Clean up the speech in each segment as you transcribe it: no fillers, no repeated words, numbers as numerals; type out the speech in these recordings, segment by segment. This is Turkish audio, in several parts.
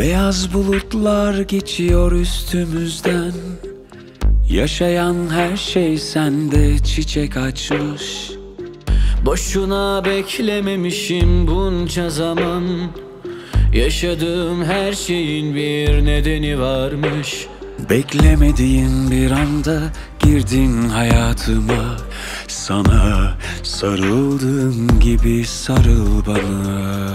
Beyaz bulutlar geçiyor üstümüzden. Yaşayan her şey sende çiçek açmış. Boşuna beklememişim bunca zaman. Yaşadığım her şeyin bir nedeni varmış. Beklemediğin bir anda girdin hayatıma. Sana sarıldığım gibi sarıl bana.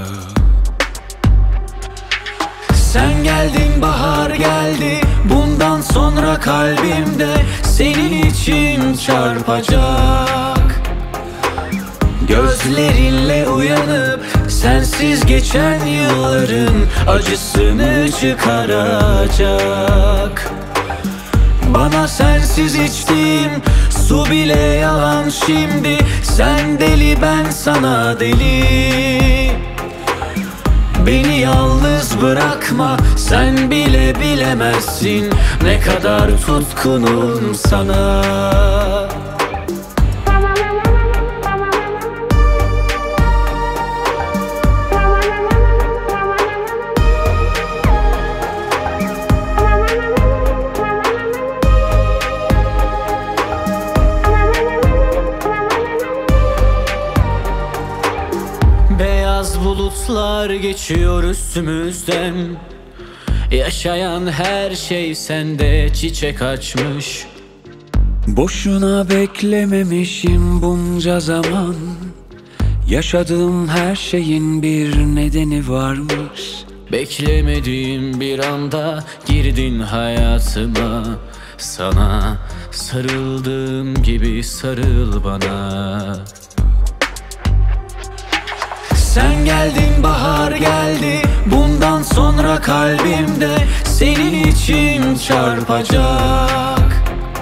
Sen geldin, bahar geldi. Bundan sonra kalbimde senin için çarpacak. Gözlerinle uyanıp sensiz geçen yılların acısını çıkaracak. Bana sensiz içtiğim su bile yalan şimdi. Sen deli, ben sana deli. Beni yalnız bırakma, sen bile bilemezsin ne kadar tutkunum sana. Beyaz bulutlar geçiyor üstümüzden. Yaşayan her şey sende çiçek açmış. Boşuna beklememişim bunca zaman. Yaşadığım her şeyin bir nedeni varmış. Beklemediğim bir anda girdin hayatıma. Sana sarıldığım gibi sarıl bana. Sen geldin, bahar geldi. Bundan sonra kalbimde senin için çarpacak.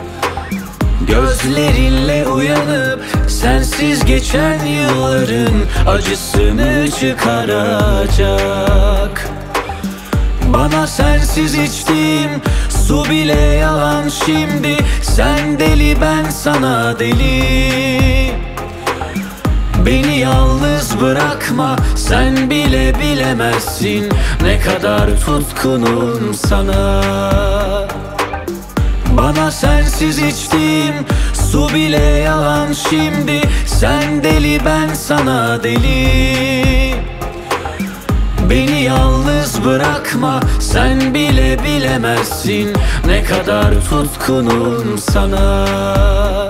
Gözlerinle uyanıp sensiz geçen yılların acısını çıkaracak. Bana sensiz içtiğim su bile yalan şimdi. Sen deli, ben sana deli. Beni yalnız bırakma, sen bile bilemezsin ne kadar tutkunum sana. Bana sensiz içtiğim su bile yalan şimdi. Sen deli, ben sana deli. Beni yalnız bırakma, sen bile bilemezsin ne kadar tutkunum sana.